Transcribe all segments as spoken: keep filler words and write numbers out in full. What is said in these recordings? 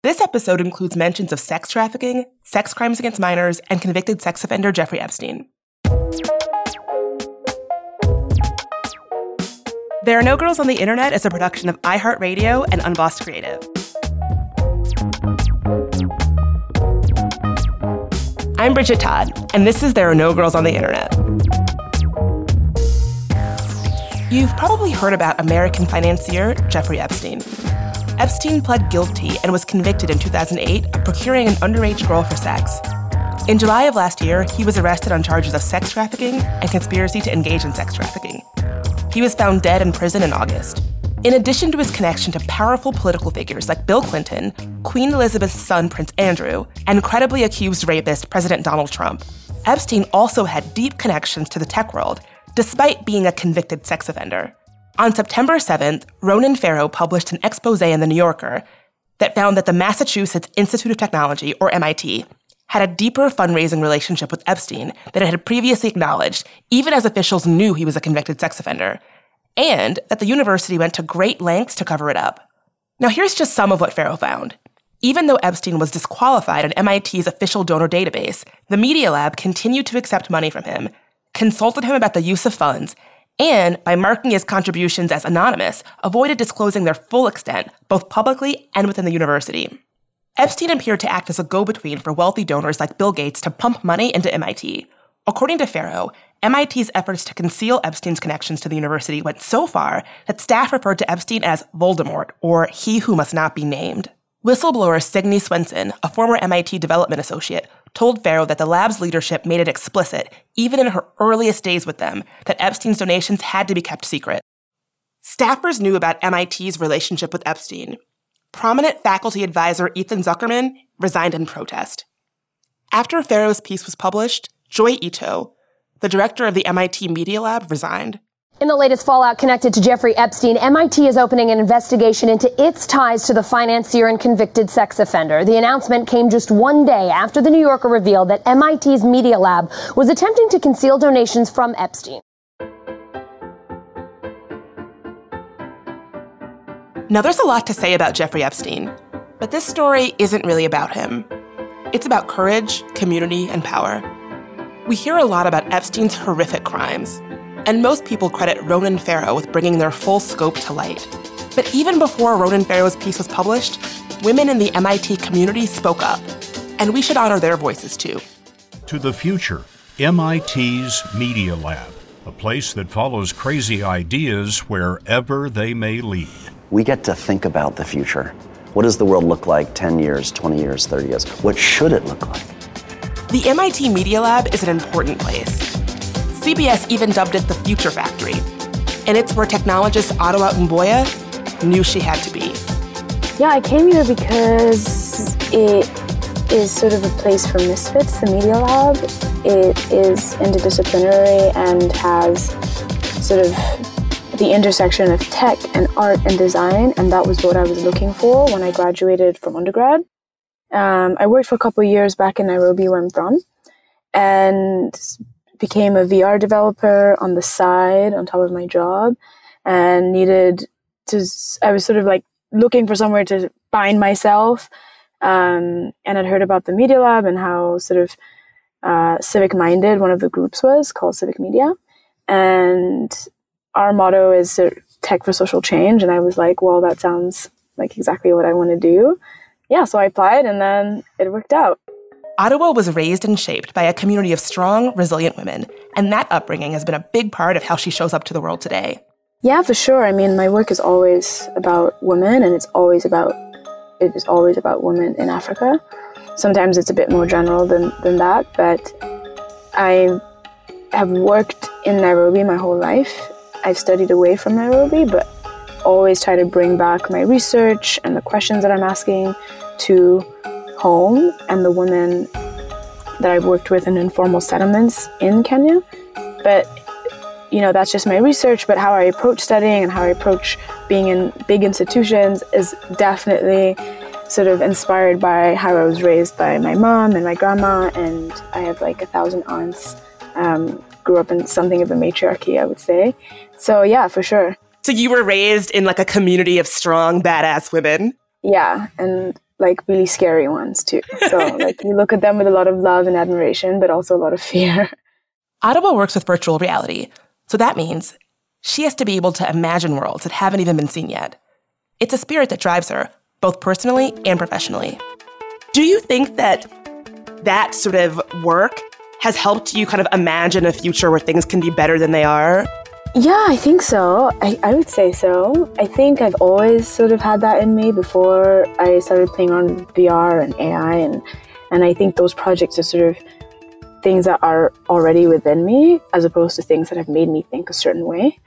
This episode includes mentions of sex trafficking, sex crimes against minors, and convicted sex offender Jeffrey Epstein. There Are No Girls on the Internet is a production of iHeartRadio and Unbossed Creative. I'm Bridget Todd, and this is There Are No Girls on the Internet. You've probably heard about American financier Jeffrey Epstein. Epstein pled guilty and was convicted in two thousand eight of procuring an underage girl for sex. In July of last year, he was arrested on charges of sex trafficking and conspiracy to engage in sex trafficking. He was found dead in prison in August. In addition to his connection to powerful political figures like Bill Clinton, Queen Elizabeth's son, Prince Andrew, and credibly accused rapist President Donald Trump, Epstein also had deep connections to the tech world, despite being a convicted sex offender. On September seventh, Ronan Farrow published an expose in The New Yorker that found that the Massachusetts Institute of Technology, or M I T, had a deeper fundraising relationship with Epstein than it had previously acknowledged, even as officials knew he was a convicted sex offender, and that the university went to great lengths to cover it up. Now here's just some of what Farrow found. Even though Epstein was disqualified in M I T's official donor database, the Media Lab continued to accept money from him, consulted him about the use of funds, and, by marking his contributions as anonymous, avoided disclosing their full extent, both publicly and within the university. Epstein appeared to act as a go-between for wealthy donors like Bill Gates to pump money into M I T. According to Farrow, M I T's efforts to conceal Epstein's connections to the university went so far that staff referred to Epstein as Voldemort, or he who must not be named. Whistleblower Signe Swenson, a former M I T development associate, told Farrow that the lab's leadership made it explicit, even in her earliest days with them, that Epstein's donations had to be kept secret. Staffers knew about M I T's relationship with Epstein. Prominent faculty advisor Ethan Zuckerman resigned in protest. After Farrow's piece was published, Joy Ito, the director of the M I T Media Lab, resigned. In the latest fallout connected to Jeffrey Epstein, M I T is opening an investigation into its ties to the financier and convicted sex offender. The announcement came just one day after The New Yorker revealed that M I T's Media Lab was attempting to conceal donations from Epstein. Now, there's a lot to say about Jeffrey Epstein, but this story isn't really about him. It's about courage, community, and power. We hear a lot about Epstein's horrific crimes, and most people credit Ronan Farrow with bringing their full scope to light. But even before Ronan Farrow's piece was published, women in the M I T community spoke up, and we should honor their voices too. To the future, M I T's Media Lab, a place that follows crazy ideas wherever they may lead. We get to think about the future. What does the world look like ten years, twenty years, thirty years? What should it look like? The M I T Media Lab is an important place. C B S even dubbed it the Future Factory, and it's where technologist Ottawa Mboya knew she had to be. Yeah, I came here because it is sort of a place for misfits, the Media Lab. It is interdisciplinary and has sort of the intersection of tech and art and design, and that was what I was looking for when I graduated from undergrad. Um, I worked for a couple of years back in Nairobi, where I'm from, and became a V R developer on the side on top of my job, and needed to, I was sort of like looking for somewhere to find myself, um, and I'd heard about the Media Lab and how sort of uh, civic-minded one of the groups was, called Civic Media, and our motto is tech for social change. And I was like, well, that sounds like exactly what I want to do. Yeah, so I applied and then it worked out. Ottawa was raised and shaped by a community of strong, resilient women, and that upbringing has been a big part of how she shows up to the world today. Yeah, for sure. I mean, my work is always about women, and it's always about, it is always about women in Africa. Sometimes it's a bit more general than, than that, but I have worked in Nairobi my whole life. I've studied away from Nairobi, but always try to bring back my research and the questions that I'm asking to home and the women that I've worked with in informal settlements in Kenya. But, you know, that's just my research, but how I approach studying and how I approach being in big institutions is definitely sort of inspired by how I was raised by my mom and my grandma, and I have like a thousand aunts. Um, grew up in something of a matriarchy, I would say. So yeah, for sure. So you were raised in like a community of strong, badass women? Yeah, and like really scary ones too. So like you look at them with a lot of love and admiration, but also a lot of fear. Ottawa works with virtual reality, so that means she has to be able to imagine worlds that haven't even been seen yet. It's a spirit that drives her, both personally and professionally. Do you think that that sort of work has helped you kind of imagine a future where things can be better than they are? Yeah, I think so. I, I would say so. I think I've always sort of had that in me before I started playing on V R and A I. And, and I think those projects are sort of things that are already within me as opposed to things that have made me think a certain way.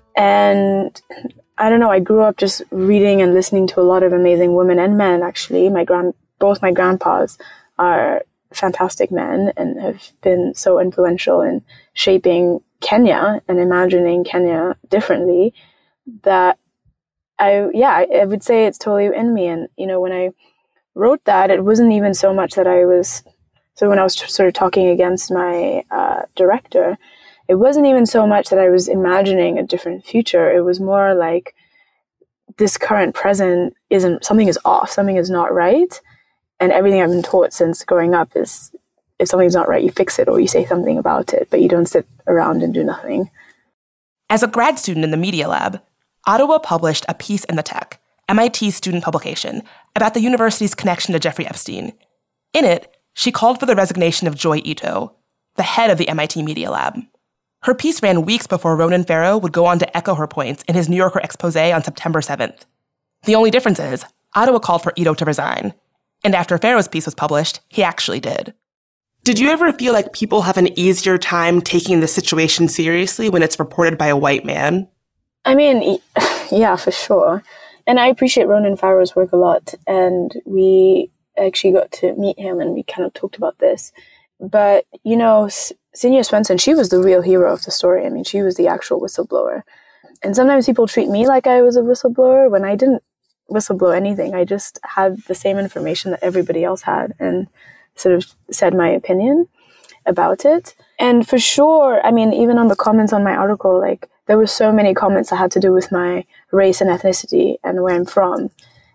And I don't know, I grew up just reading and listening to a lot of amazing women and men, actually. My grand, both my grandpas are fantastic men and have been so influential in shaping Kenya and imagining Kenya differently that I, yeah, I, I would say it's totally in me. And, you know, when I wrote that, it wasn't even so much that I was, so when I was t- sort of talking against my uh, director, it wasn't even so much that I was imagining a different future. It was more like this current present isn't, something is off, something is not right. And everything I've been taught since growing up is, if something's not right, you fix it or you say something about it, but you don't sit around and do nothing. As a grad student in the Media Lab, Ottawa published a piece in The Tech, M I T's student publication, about the university's connection to Jeffrey Epstein. In it, she called for the resignation of Joy Ito, the head of the M I T Media Lab. Her piece ran weeks before Ronan Farrow would go on to echo her points in his New Yorker expose on September seventh. The only difference is, Ottawa called for Ito to resign. And after Farrow's piece was published, he actually did. Did you ever feel like people have an easier time taking the situation seriously when it's reported by a white man? I mean, yeah, for sure. And I appreciate Ronan Farrow's work a lot. And we actually got to meet him and we kind of talked about this. But, you know, Sinya Swenson, she was the real hero of the story. I mean, she was the actual whistleblower. And sometimes people treat me like I was a whistleblower when I didn't whistleblow anything. I just had the same information that everybody else had and sort of said my opinion about it. And for sure, I mean, even on the comments on my article, like there were so many comments that had to do with my race and ethnicity and where I'm from,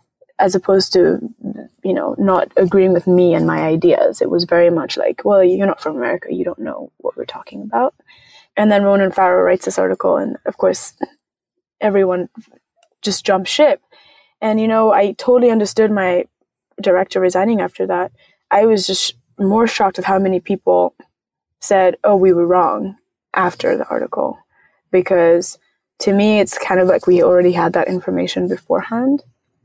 as opposed to, you know, not agreeing with me and my ideas. It was very much like, well, you're not from America, you don't know what we're talking about. And then Ronan Farrow writes this article, and of course, everyone just jumped ship. And, you know, I totally understood my director resigning after that. I was just more shocked at how many people said, oh, we were wrong after the article. Because to me, it's kind of like we already had that information beforehand.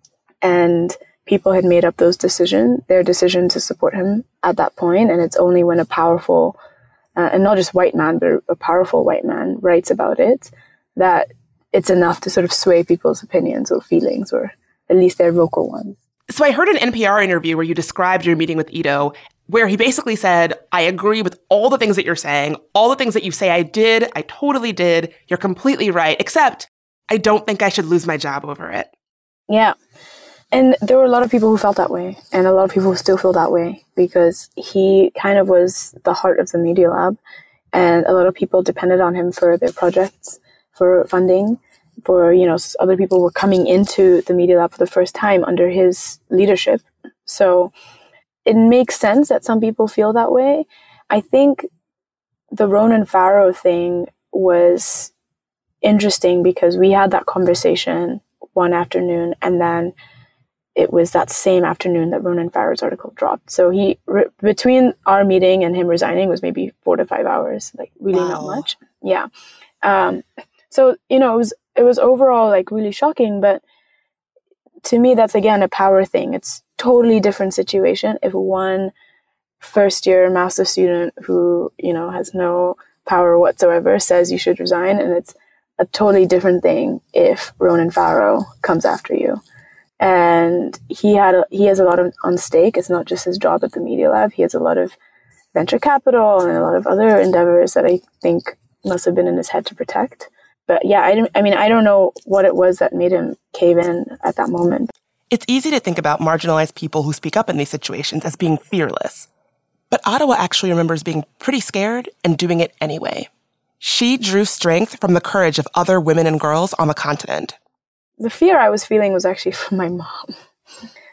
And people had made up those decisions, their decision to support him at that point. And it's only when a powerful, uh, and not just white man, but a powerful white man writes about it, that it's enough to sort of sway people's opinions or feelings, or at least their vocal ones. So I heard an N P R interview where you described your meeting with Ito, where he basically said, I agree with all the things that you're saying, all the things that you say I did, I totally did, you're completely right, except I don't think I should lose my job over it. Yeah. And there were a lot of people who felt that way, and a lot of people who still feel that way, because he kind of was the heart of the Media Lab, and a lot of people depended on him for their projects, for funding, for, you know, other people were coming into the Media Lab for the first time under his leadership. So it makes sense that some people feel that way. I think the Ronan Farrow thing was interesting because we had that conversation one afternoon, and then it was that same afternoon that Ronan Farrow's article dropped. So he, re- between our meeting and him resigning was maybe four to five hours, like really wow. Not much. Yeah. Um, so, you know, it was, it was overall like really shocking, but to me, that's again a power thing. It's totally different situation if one first year master student who, you know, has no power whatsoever says you should resign, and it's a totally different thing if Ronan Farrow comes after you. And he had a, he has a lot of on stake. It's not just his job at the Media Lab. He has a lot of venture capital and a lot of other endeavors that I think must have been in his head to protect. But yeah, I, didn't, I mean, I don't know what it was that made him cave in at that moment. It's easy to think about marginalized people who speak up in these situations as being fearless. But Ottawa actually remembers being pretty scared and doing it anyway. She drew strength from the courage of other women and girls on the continent. The fear I was feeling was actually from my mom.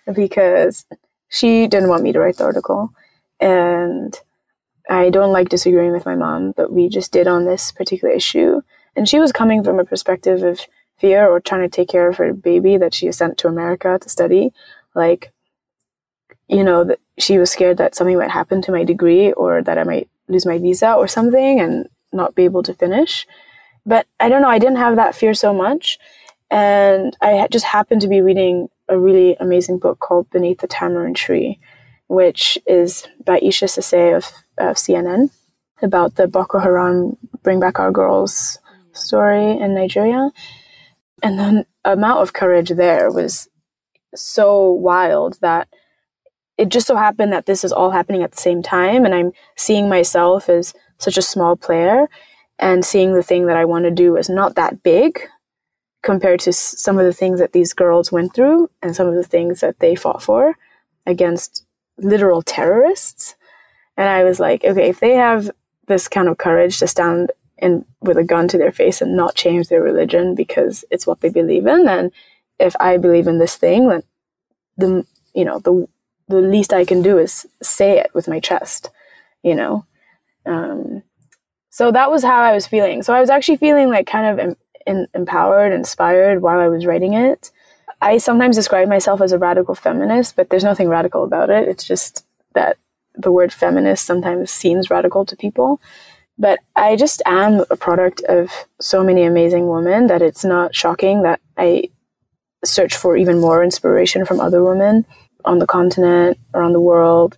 because she didn't want me to write the article. And I don't like disagreeing with my mom, but we just did on this particular issue. And she was coming from a perspective of fear or trying to take care of her baby that she sent to America to study. Like, you know, that she was scared that something might happen to my degree or that I might lose my visa or something and not be able to finish. But I don't know, I didn't have that fear so much. And I just happened to be reading a really amazing book called Beneath the Tamarind Tree, which is by Isha Sase of, of C N N, about the Boko Haram Bring Back Our Girls story in Nigeria. And the amount of courage there was so wild that it just so happened that this is all happening at the same time. And I'm seeing myself as such a small player and seeing the thing that I want to do is not that big compared to some of the things that these girls went through and some of the things that they fought for against literal terrorists. And I was like, okay, if they have this kind of courage to stand in with a gun to their face and not change their religion because it's what they believe in, then if I believe in this thing, then the you know the the least I can do is say it with my chest, you know. Um, so that was how I was feeling. So I was actually feeling like kind of em- in, empowered, inspired while I was writing it. I sometimes describe myself as a radical feminist, but there's nothing radical about it. It's just that the word feminist sometimes seems radical to people. But I just am a product of so many amazing women that it's not shocking that I search for even more inspiration from other women on the continent, around the world.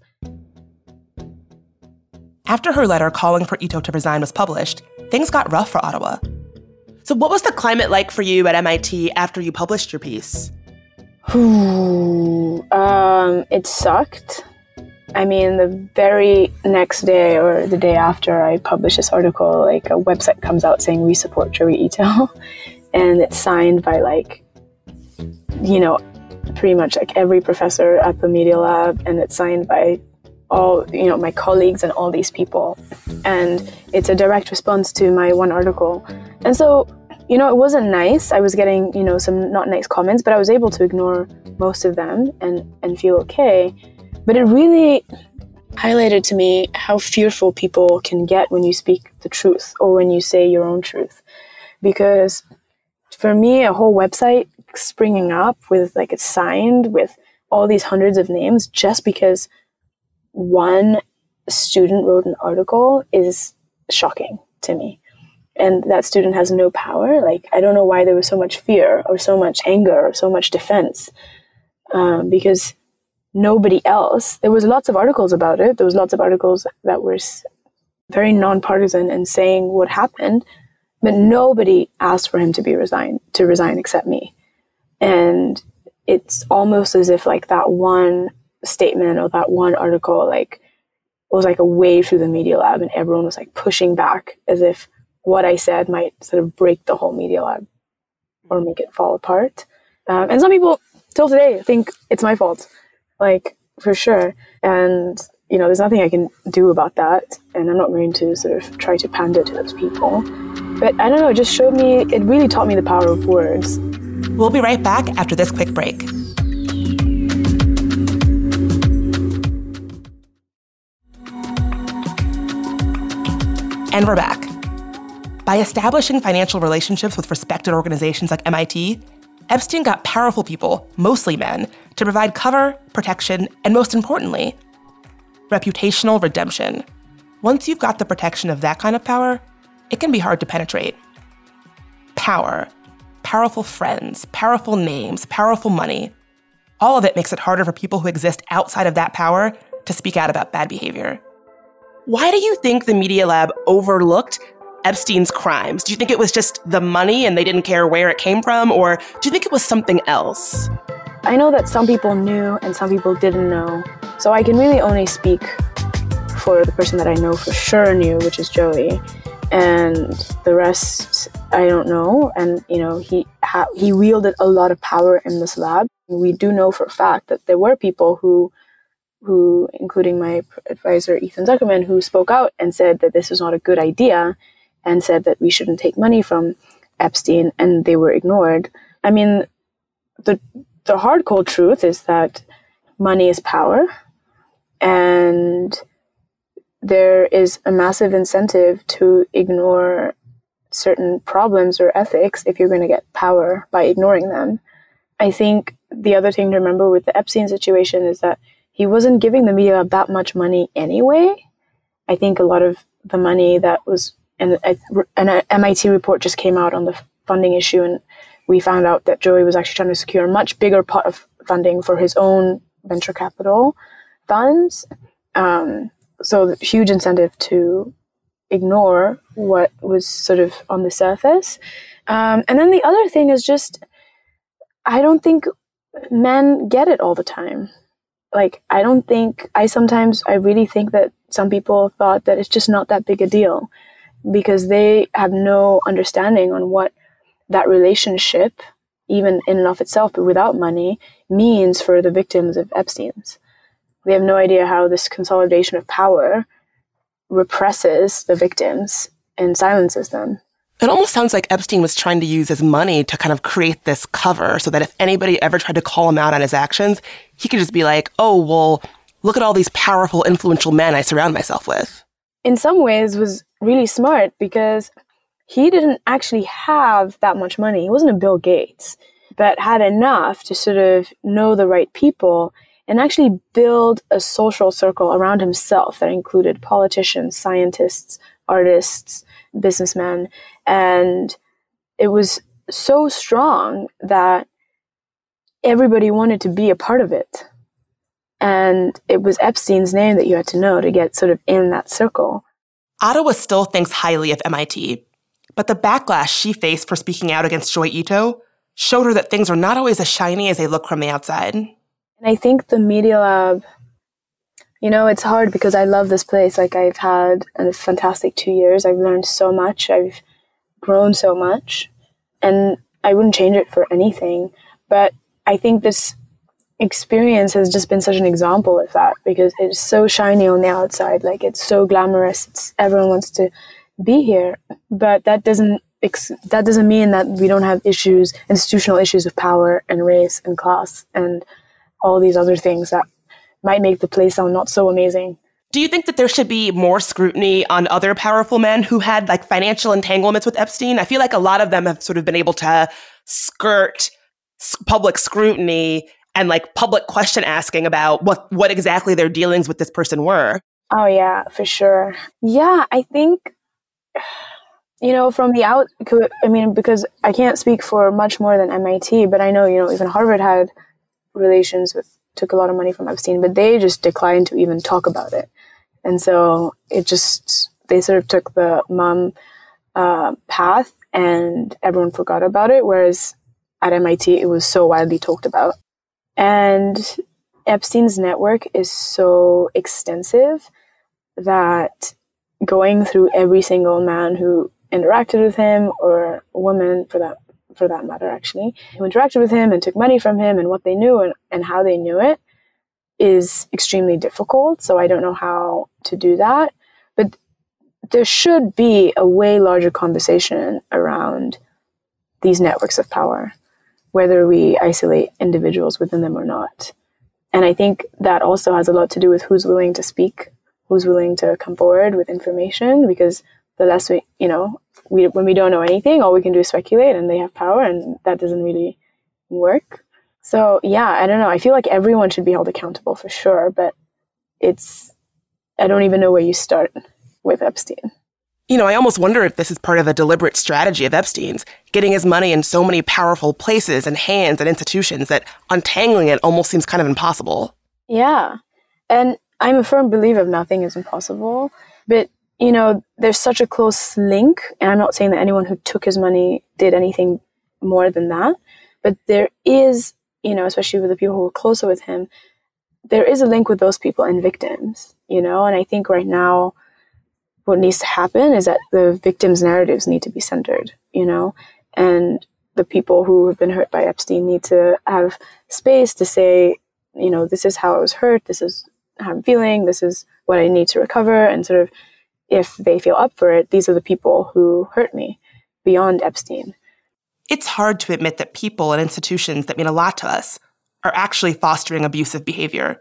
After her letter calling for Ito to resign was published, things got rough for Ottawa. So what was the climate like for you at M I T after you published your piece? um, it sucked. I mean, the very next day or the day after I published this article, like a website comes out saying we support Joey Ito, and it's signed by like, you know, pretty much like every professor at the Media Lab, and it's signed by all, you know, my colleagues and all these people. And it's a direct response to my one article. And so, you know, it wasn't nice. I was getting, you know, some not nice comments, but I was able to ignore most of them and, and feel okay. But it really highlighted to me how fearful people can get when you speak the truth or when you say your own truth. Because for me, a whole website springing up with like it's signed with all these hundreds of names just because one student wrote an article is shocking to me. And that student has no power. Like, I don't know why there was so much fear or so much anger or so much defense. Um, because nobody else, there was lots of articles about it. There was lots of articles that were very nonpartisan and saying what happened, but nobody asked for him to be resigned, to resign except me. And it's almost as if like that one statement or that one article like was like a wave through the Media Lab and everyone was like pushing back as if what I said might sort of break the whole Media Lab or make it fall apart. Um, and some people till today think it's my fault, like for sure. And, you know, there's nothing I can do about that. And I'm not going to sort of try to pander to those people. But I don't know, it just showed me, it really taught me the power of words. We'll be right back after this quick break. And we're back. By establishing financial relationships with respected organizations like M I T, Epstein got powerful people, mostly men, to provide cover, protection, and most importantly, reputational redemption. Once you've got the protection of that kind of power, it can be hard to penetrate. Power, powerful friends, powerful names, powerful money. All of it makes it harder for people who exist outside of that power to speak out about bad behavior. Why do you think the Media Lab overlooked Epstein's crimes? Do you think it was just the money and they didn't care where it came from? Or do you think it was something else? I know that some people knew and some people didn't know. So I can really only speak for the person that I know for sure knew, which is Joey. And the rest, I don't know. And, you know, he ha- he wielded a lot of power in this lab. We do know for a fact that there were people who who, including my advisor, Ethan Zuckerman, who spoke out and said that this was not a good idea and said that we shouldn't take money from Epstein, and they were ignored. I mean, the the hard, cold truth is that money is power, and there is a massive incentive to ignore certain problems or ethics if you're going to get power by ignoring them. I think the other thing to remember with the Epstein situation is that he wasn't giving the media that much money anyway. I think a lot of the money that was, and an M I T report just came out on the funding issue, and we found out that Joey was actually trying to secure a much bigger pot of funding for his own venture capital funds. Um, so huge incentive to ignore what was sort of on the surface. Um, and then the other thing is just, I don't think men get it all the time. Like, I don't think, I sometimes, I really think that some people thought that it's just not that big a deal because they have no understanding on what that relationship, even in and of itself, but without money, means for the victims of Epstein's. They have no idea how this consolidation of power represses the victims and silences them. It almost sounds like Epstein was trying to use his money to kind of create this cover so that if anybody ever tried to call him out on his actions, he could just be like, oh, well, look at all these powerful, influential men I surround myself with. In some ways, was really smart because he didn't actually have that much money. He wasn't a Bill Gates, but had enough to sort of know the right people and actually build a social circle around himself that included politicians, scientists, artists, businessmen. And it was so strong that everybody wanted to be a part of it. And it was Epstein's name that you had to know to get sort of in that circle. Ottawa still thinks highly of M I T, but the backlash she faced for speaking out against Joi Ito showed her that things are not always as shiny as they look from the outside. And I think the Media Lab, you know, it's hard because I love this place. Like, I've had a fantastic two years. I've learned so much. I've grown so much. And I wouldn't change it for anything. But I think this experience has just been such an example of that because it's so shiny on the outside. Like, it's so glamorous. It's, everyone wants to be here. But that doesn't that doesn't mean that we don't have issues, institutional issues of power and race and class and all these other things that might make the place sound not so amazing. Do you think that there should be more scrutiny on other powerful men who had like financial entanglements with Epstein? I feel like a lot of them have sort of been able to skirt public scrutiny and like public question asking about what, what exactly their dealings with this person were. Oh yeah, for sure. Yeah, I think, you know, from the out, I mean, because I can't speak for much more than M I T, but I know, you know, even Harvard had relations with, took a lot of money from Epstein, but they just declined to even talk about it. And so it just, they sort of took the mom uh, path and everyone forgot about it. Whereas at M I T, it was so widely talked about. And Epstein's network is so extensive that going through every single man who interacted with him, or woman for that for that matter, actually, who interacted with him and took money from him and what they knew and, and how they knew it is extremely difficult. So I don't know how to do that. But there should be a way larger conversation around these networks of power, whether we isolate individuals within them or not. And I think that also has a lot to do with who's willing to speak, who's willing to come forward with information, because the less we, you know, we, when we don't know anything, all we can do is speculate, and they have power, and that doesn't really work. So yeah, I don't know. I feel like everyone should be held accountable for sure, but it's, I don't even know where you start with Epstein. You know, I almost wonder if this is part of a deliberate strategy of Epstein's, getting his money in so many powerful places and hands and institutions that untangling it almost seems kind of impossible. Yeah. And I'm a firm believer of nothing is impossible, but you know, there's such a close link, and I'm not saying that anyone who took his money did anything more than that, but there is, you know, especially with the people who were closer with him, there is a link with those people and victims, you know, and I think right now what needs to happen is that the victims' narratives need to be centered, you know, and the people who have been hurt by Epstein need to have space to say, you know, this is how I was hurt, this is how I'm feeling, this is what I need to recover, and sort of, if they feel up for it, these are the people who hurt me beyond Epstein. It's hard to admit that people and institutions that mean a lot to us are actually fostering abusive behavior.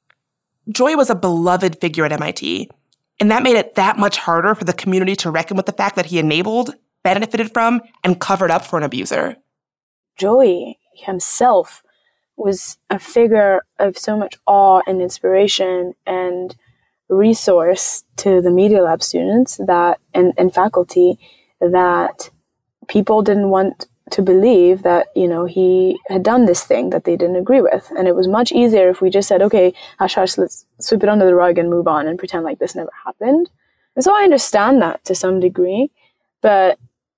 Joy was a beloved figure at M I T, and that made it that much harder for the community to reckon with the fact that he enabled, benefited from, and covered up for an abuser. Joy himself was a figure of so much awe and inspiration and resource to the Media Lab students that and, and faculty that people didn't want to believe that, you know, he had done this thing that they didn't agree with. And it was much easier if we just said, okay, hush, hush, let's sweep it under the rug and move on and pretend like this never happened. And so I understand that to some degree, but,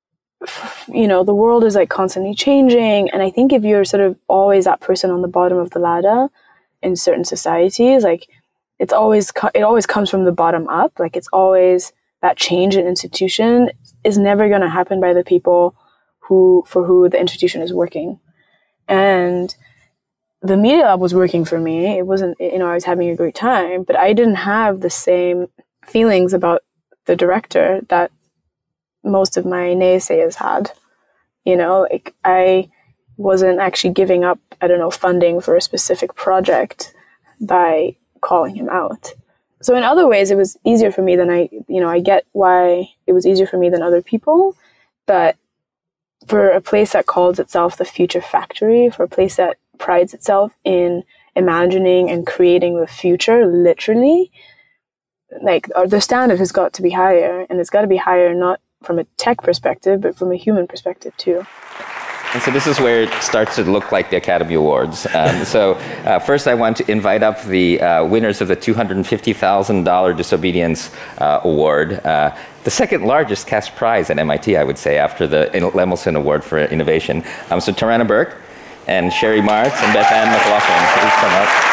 you know, the world is like constantly changing. And I think if you're sort of always that person on the bottom of the ladder in certain societies, like it's always, co- it always comes from the bottom up. Like it's always that change in institution is never going to happen by the people who for who the institution is working. And the Media Lab was working for me. It wasn't, you know, I was having a great time, but I didn't have the same feelings about the director that most of my naysayers had. You know, like I wasn't actually giving up, I don't know, funding for a specific project by calling him out. So in other ways, it was easier for me than I, you know, I get why it was easier for me than other people, but for a place that calls itself the Future Factory, for a place that prides itself in imagining and creating the future, literally, like the standard has got to be higher, and it's got to be higher not from a tech perspective, but from a human perspective too. And so this is where it starts to look like the Academy Awards. Um, so uh, first I want to invite up the uh, winners of the two hundred fifty thousand dollars Disobedience uh, Award, uh, the second largest cash prize at M I T, I would say, after the Lemelson Award for Innovation. Um, so Tarana Burke and Sherry Martz and Beth Ann McLaughlin, please come up.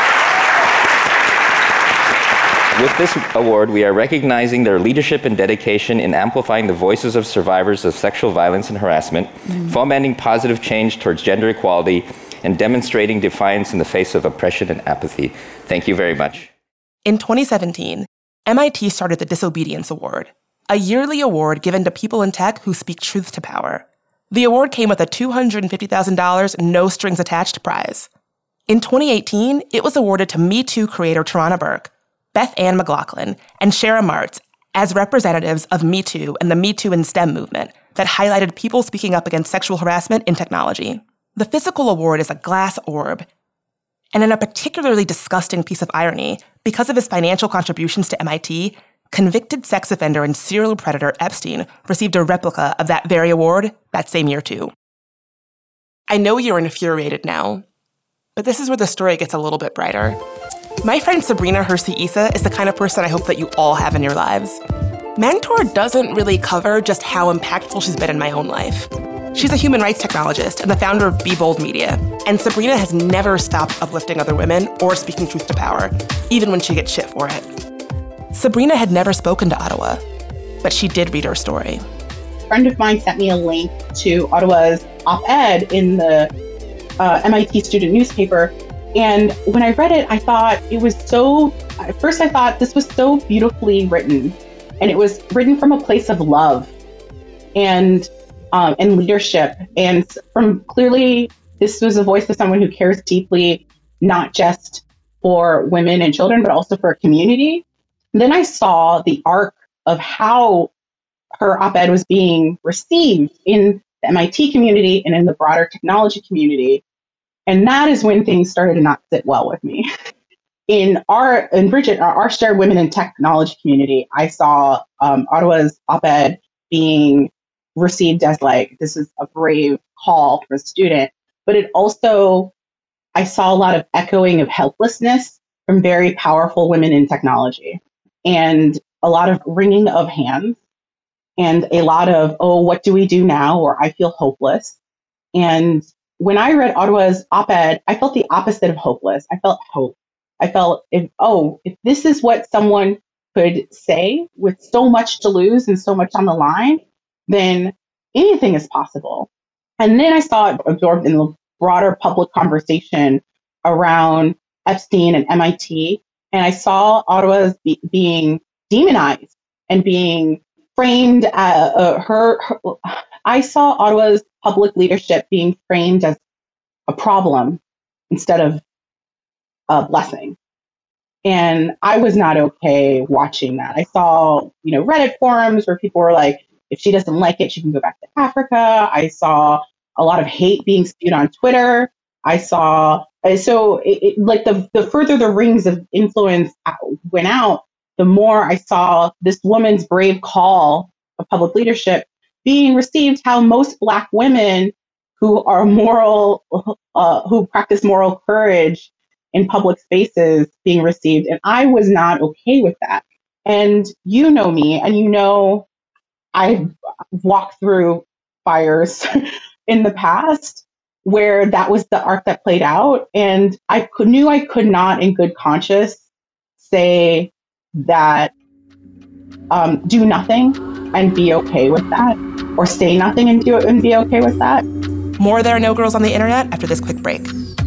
With this award, we are recognizing their leadership and dedication in amplifying the voices of survivors of sexual violence and harassment, mm-hmm. fomenting positive change towards gender equality, and demonstrating defiance in the face of oppression and apathy. Thank you very much. In twenty seventeen, M I T started the Disobedience Award, a yearly award given to people in tech who speak truth to power. The award came with a two hundred fifty thousand dollars no-strings-attached prize. In twenty eighteen, it was awarded to Me Too creator Tarana Burke, Beth Ann McLaughlin, and Sherry Martz as representatives of Me Too and the Me Too in STEM movement that highlighted people speaking up against sexual harassment in technology. The physical award is a glass orb, and in a particularly disgusting piece of irony, because of his financial contributions to M I T, convicted sex offender and serial predator Epstein received a replica of that very award that same year too. I know you're infuriated now, but this is where the story gets a little bit brighter. My friend Sabrina Hersey Issa is the kind of person I hope that you all have in your lives. Mentor doesn't really cover just how impactful she's been in my own life. She's a human rights technologist and the founder of Be Bold Media, and Sabrina has never stopped uplifting other women or speaking truth to power, even when she gets shit for it. Sabrina had never spoken to Ottawa, but she did read her story. A friend of mine sent me a link to Ottawa's op-ed in the uh, M I T student newspaper. And when I read it, I thought it was so, at first I thought this was so beautifully written. And it was written from a place of love and um, and leadership. And from clearly, this was a voice of someone who cares deeply, not just for women and children, but also for a community. And then I saw the arc of how her op-ed was being received in the M I T community and in the broader technology community. And that is when things started to not sit well with me. In our, in Bridget, our, our shared women in technology community, I saw um, Ottawa's op-ed being received as like, this is a brave call for a student. But it also, I saw a lot of echoing of helplessness from very powerful women in technology, and a lot of wringing of hands, and a lot of, oh, what do we do now? Or I feel hopeless. And when I read Ottawa's op-ed, I felt the opposite of hopeless. I felt hope. I felt, if, oh, if this is what someone could say with so much to lose and so much on the line, then anything is possible. And then I saw it absorbed in the broader public conversation around Epstein and M I T. And I saw Ottawa's be, being demonized and being framed, uh, uh, her, her, I saw Ottawa's public leadership being framed as a problem instead of a blessing. And I was not okay watching that. I saw, you know, Reddit forums where people were like, if she doesn't like it, she can go back to Africa. I saw a lot of hate being spewed on Twitter. I saw, so it, it, like the, the further the rings of influence went out, the more I saw this woman's brave call of public leadership being received how most Black women who are moral, uh, who practice moral courage in public spaces being received. And I was not okay with that. And you know me, and you know I've walked through fires in the past where that was the arc that played out. And I could, knew I could not in good conscience say that um, do nothing and be okay with that, or say nothing and do it and be okay with that. More There Are No Girls on the Internet after this quick break.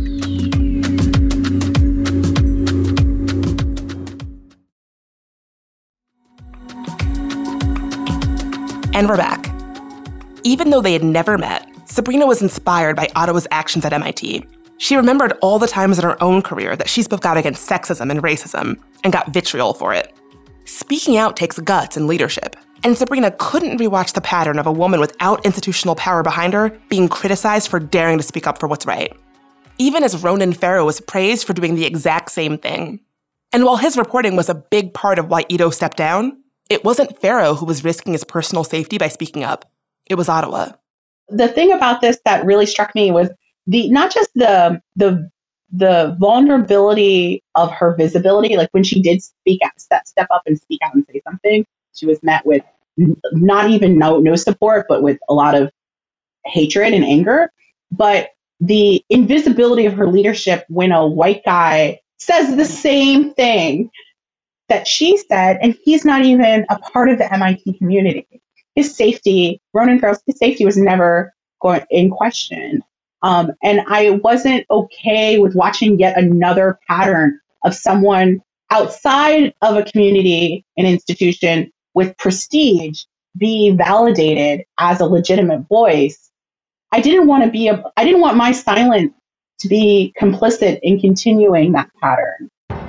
And we're back. Even though they had never met, Sabrina was inspired by Ottawa's actions at M I T. She remembered all the times in her own career that she spoke out against sexism and racism and got vitriol for it. Speaking out takes guts and leadership, and Sabrina couldn't rewatch the pattern of a woman without institutional power behind her being criticized for daring to speak up for what's right. Even as Ronan Farrow was praised for doing the exact same thing. And while his reporting was a big part of why Ito stepped down, it wasn't Farrow who was risking his personal safety by speaking up. It was Ottawa. The thing about this that really struck me was the not just the the the vulnerability of her visibility. Like when she did speak out, step step up and speak out and say something, she was met with not even no no support, but with a lot of hatred and anger. But the invisibility of her leadership when a white guy says the same thing that she said, and he's not even a part of the M I T community. His safety, Ronan Farrow's his safety was never going in question. Um, and I wasn't okay with watching yet another pattern of someone outside of a community, an institution with prestige, be validated as a legitimate voice. I didn't want to be a, I didn't want my silence to be complicit in continuing that pattern.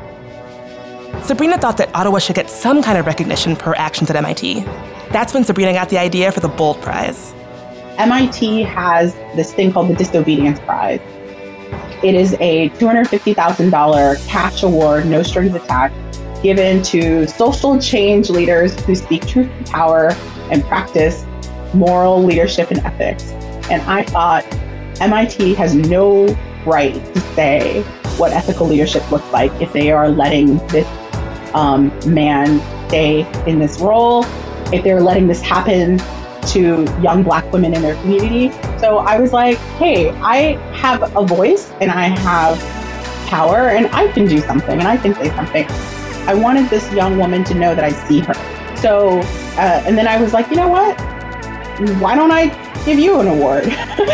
Sabrina thought that Ottawa should get some kind of recognition for her actions at M I T. That's when Sabrina got the idea for the Bold Prize. M I T has this thing called the Disobedience Prize. It is a two hundred fifty thousand dollars cash award, no strings attached, given to social change leaders who speak truth to power and practice moral leadership and ethics. And I thought M I T has no right to say what ethical leadership looks like if they are letting this um, man stay in this role, if they're letting this happen to young Black women in their community. So I was like, hey, I have a voice and I have power and I can do something and I can say something. I wanted this young woman to know that I see her. So, uh, and then I was like, you know what? Why don't I give you an award?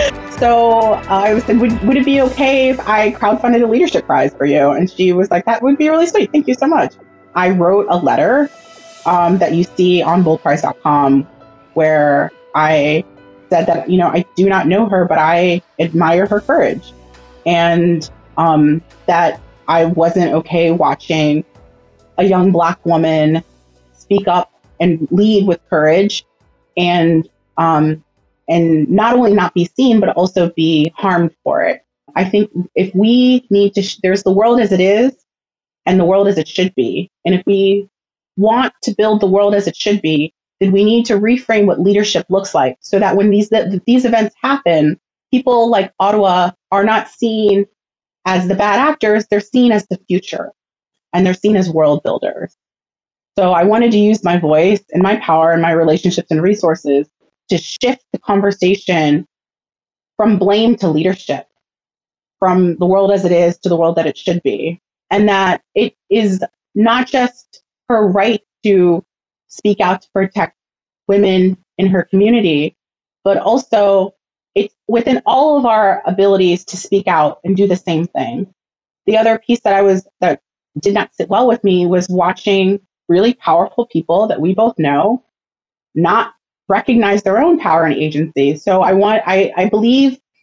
So uh, I was said, would, would it be okay if I crowdfunded a leadership prize for you? And she was like, that would be really sweet. Thank you so much. I wrote a letter um, that you see on bold prize dot com where I said that, you know, I do not know her, but I admire her courage. And um, that I wasn't okay watching a young Black woman speak up and lead with courage and um, and not only not be seen, but also be harmed for it. I think if we need to, sh- there's the world as it is and the world as it should be. And if we want to build the world as it should be, then we need to reframe what leadership looks like so that when these, th- these events happen, people like Ottawa are not seen as the bad actors, they're seen as the future and they're seen as world builders. So I wanted to use my voice and my power and my relationships and resources to shift the conversation from blame to leadership, from the world as it is to the world that it should be. And that it is not just her right to speak out to protect women in her community, but also it's within all of our abilities to speak out and do the same thing. The other piece that I was, that did not sit well with me was watching really powerful people that we both know not recognize their own power and agency. So I want, I, I believe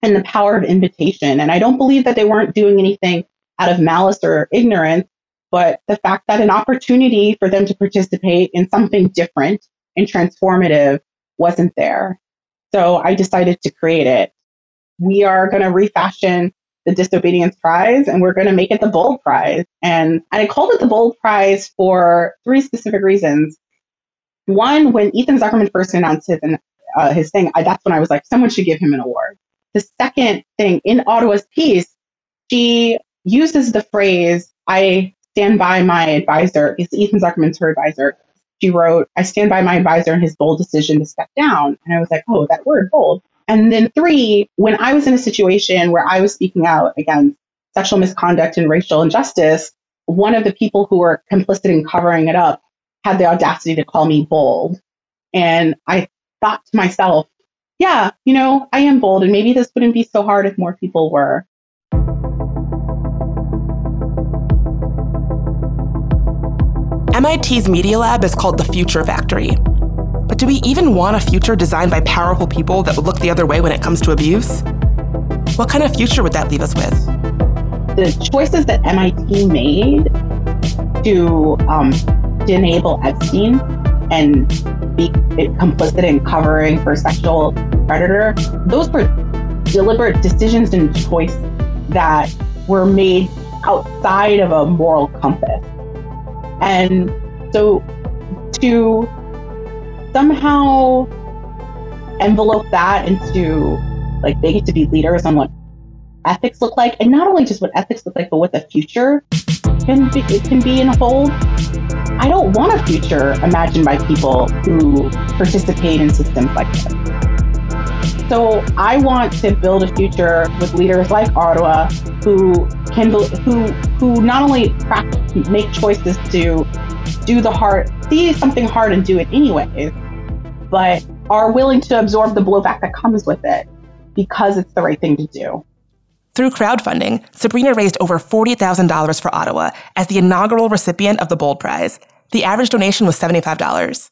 and the power of invitation. And I don't believe that they weren't doing anything out of malice or ignorance, but the fact that an opportunity for them to participate in something different and transformative wasn't there. So I decided to create it. We are going to refashion the Disobedience Prize, and we're going to make it the Bold Prize. And, and I called it the Bold Prize for three specific reasons. One, when Ethan Zuckerman first announced his, uh, his thing, I, that's when I was like, someone should give him an award. The second thing, in Ottawa's piece, she uses the phrase, I stand by my advisor. It's Ethan Zuckerman's her advisor. She wrote, I stand by my advisor in his bold decision to step down. And I was like, oh, that word, bold. And then three, when I was in a situation where I was speaking out against sexual misconduct and racial injustice, one of the people who were complicit in covering it up had the audacity to call me bold. And I thought to myself, yeah, you know, I am bold, and maybe this wouldn't be so hard if more people were. M I T's Media Lab is called the Future Factory. But do we even want a future designed by powerful people that would look the other way when it comes to abuse? What kind of future would that leave us with? The choices that M I T made to, um, to enable Epstein and be complicit in covering for sexual predator, those were deliberate decisions and choices that were made outside of a moral compass. And so to somehow envelope that into, like, they get to be leaders on what ethics look like, and not only just what ethics look like, but what the future can be, it can be in a whole. I don't want a future imagined by people who participate in systems like this. So I want to build a future with leaders like Ottawa who can, who who not only practice, make choices to do the hard, see something hard and do it anyways, but are willing to absorb the blowback that comes with it because it's the right thing to do. Through crowdfunding, Sabrina raised over forty thousand dollars for Ottawa as the inaugural recipient of the Bold Prize. The average donation was seventy-five dollars.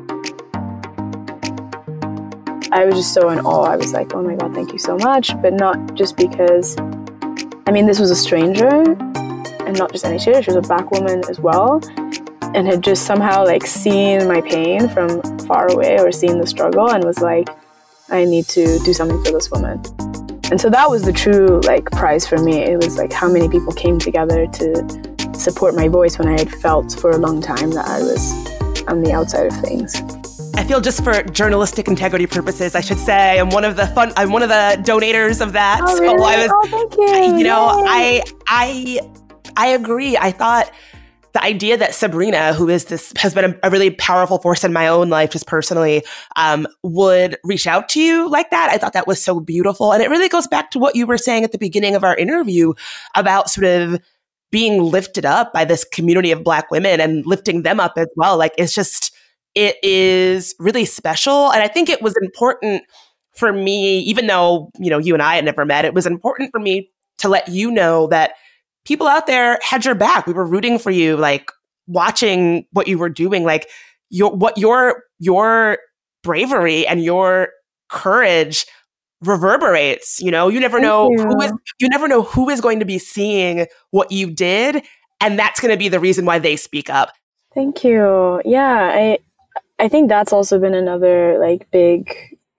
I was just so in awe. I was like, oh my God, thank you so much. But not just because, I mean, this was a stranger, and not just any stranger, she was a Black woman as well, and had just somehow like seen my pain from far away or seen the struggle and was like, I need to do something for this woman. And so that was the true like prize for me. It was like how many people came together to support my voice when I had felt for a long time that I was on the outside of things. I feel, just for journalistic integrity purposes, I should say I'm one of the fun. I'm one of the donators of that. Oh, really? So I was, oh, thank you. You know, Yay. I I I agree. I thought the idea that Sabrina, who is this, has been a, a really powerful force in my own life, just personally, um, would reach out to you like that. I thought that was so beautiful, and it really goes back to what you were saying at the beginning of our interview about sort of being lifted up by this community of Black women and lifting them up as well. Like, it's just. It is really special. And I think it was important for me, even though, you know, you and I had never met, it was important for me to let you know that people out there had your back. We were rooting for you, like watching what you were doing, like your, what your, your bravery and your courage reverberates. You know, you never Thank know you. who is, you never know who is going to be seeing what you did. And that's going to be the reason why they speak up. Thank you. Yeah, I, I think that's also been another like big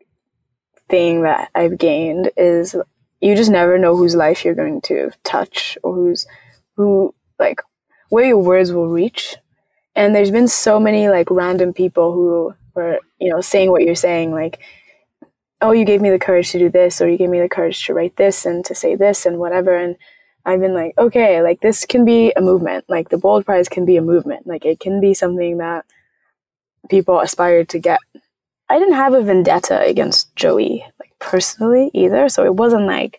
thing that I've gained is you just never know whose life you're going to touch or who's who like where your words will reach. And there's been so many like random people who were, you know, saying what you're saying, like, oh, you gave me the courage to do this, or you gave me the courage to write this and to say this and whatever. And I've been like, okay, like this can be a movement. Like the Bold Prize can be a movement. Like it can be something that people aspire to get. I didn't have a vendetta against Joey, like personally either. So it wasn't like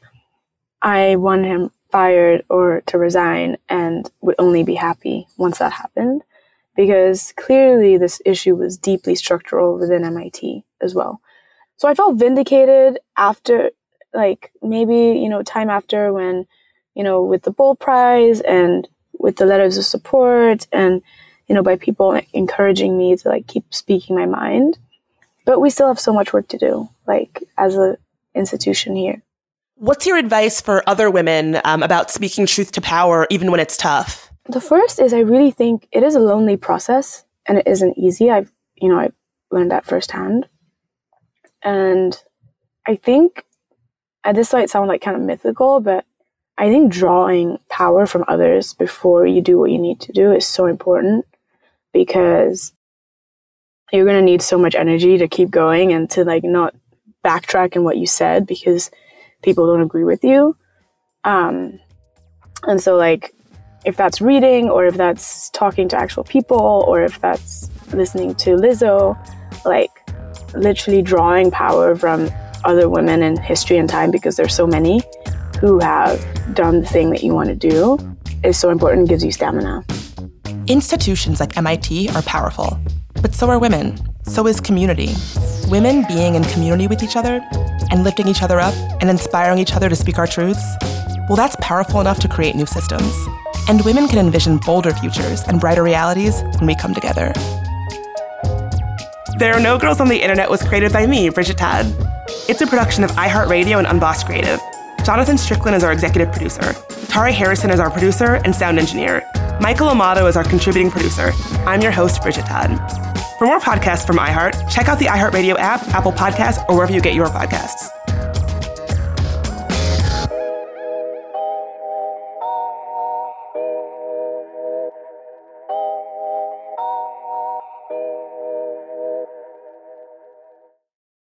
I wanted him fired or to resign and would only be happy once that happened, because clearly this issue was deeply structural within M I T as well. So I felt vindicated after, like maybe, you know, time after when, you know, with the Bold Prize and with the letters of support and, you know, by people encouraging me to like keep speaking my mind. But we still have so much work to do, like as an institution here. What's your advice for other women um, about speaking truth to power, even when it's tough? The first is I really think it is a lonely process and it isn't easy. I've, you know, I've learned that firsthand. And I think, and this might sound like kind of mythical, but I think drawing power from others before you do what you need to do is so important, because you're going to need so much energy to keep going and to like not backtrack in what you said because people don't agree with you. Um, and so like, if that's reading or if that's talking to actual people or if that's listening to Lizzo, like literally drawing power from other women in history and time, because there's so many who have done the thing that you want to do, is so important and gives you stamina. Institutions like M I T are powerful, but so are women. So is community. Women being in community with each other and lifting each other up and inspiring each other to speak our truths, well, that's powerful enough to create new systems. And women can envision bolder futures and brighter realities when we come together. There Are No Girls on the Internet was created by me, Bridget Todd. It's a production of iHeartRadio and Unbossed Creative. Jonathan Strickland is our executive producer. Tari Harrison is our producer and sound engineer. Michael Amato is our contributing producer. I'm your host, Bridget Todd. For more podcasts from iHeart, check out the iHeartRadio app, Apple Podcasts, or wherever you get your podcasts.